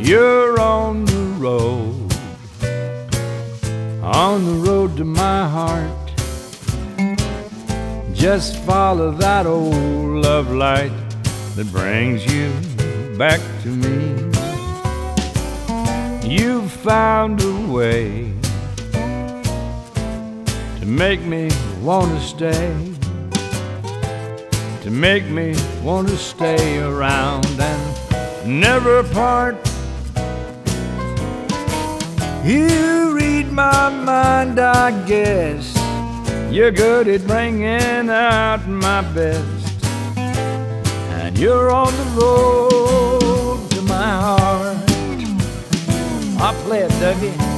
You're on the road to my heart. Just follow that old love light that brings you back to me. You've found a way to make me want to stay, to make me want to stay around and never part. You read my mind, I guess. You're good at bringing out my best, and you're on the road to my heart. I'll play it, Dougie.